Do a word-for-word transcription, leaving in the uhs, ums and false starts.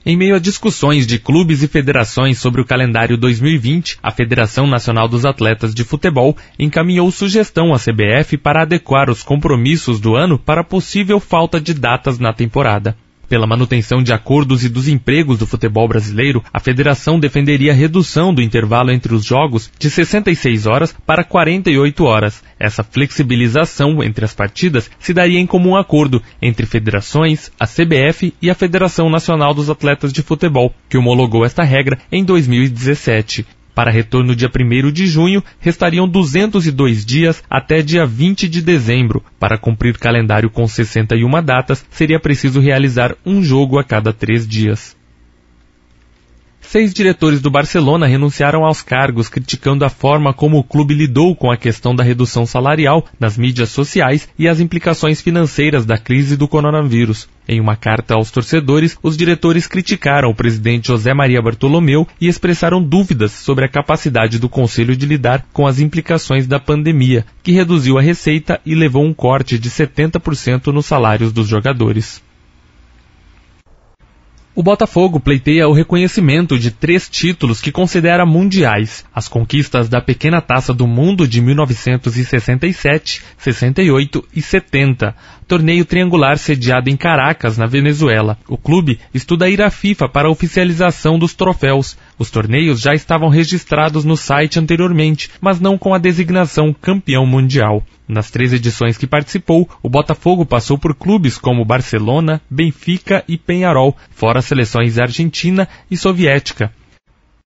Em meio a discussões de clubes e federações sobre o calendário dois mil e vinte, a Federação Nacional dos Atletas de Futebol encaminhou sugestão à C B F para adequar os compromissos do ano para possível falta de datas na temporada. Pela manutenção de acordos e dos empregos do futebol brasileiro, a federação defenderia a redução do intervalo entre os jogos de sessenta e seis horas para quarenta e oito horas. Essa flexibilização entre as partidas se daria em comum acordo entre federações, a C B F e a Federação Nacional dos Atletas de Futebol, que homologou esta regra em dois mil e dezessete. Para retorno dia primeiro de junho, restariam duzentos e dois dias até dia vinte de dezembro. Para cumprir calendário com sessenta e uma datas, seria preciso realizar um jogo a cada três dias. Seis diretores do Barcelona renunciaram aos cargos, criticando a forma como o clube lidou com a questão da redução salarial nas mídias sociais e as implicações financeiras da crise do coronavírus. Em uma carta aos torcedores, os diretores criticaram o presidente José Maria Bartolomeu e expressaram dúvidas sobre a capacidade do conselho de lidar com as implicações da pandemia, que reduziu a receita e levou um corte de setenta por cento nos salários dos jogadores. O Botafogo pleiteia o reconhecimento de três títulos que considera mundiais: as conquistas da Pequena Taça do Mundo de mil novecentos e sessenta e sete, sessenta e oito e setenta, torneio triangular sediado em Caracas, na Venezuela. O clube estuda ir à FIFA para a oficialização dos troféus. Os torneios já estavam registrados no site anteriormente, mas não com a designação campeão mundial. Nas três edições que participou, o Botafogo passou por clubes como Barcelona, Benfica e Peñarol, fora seleções argentina e soviética.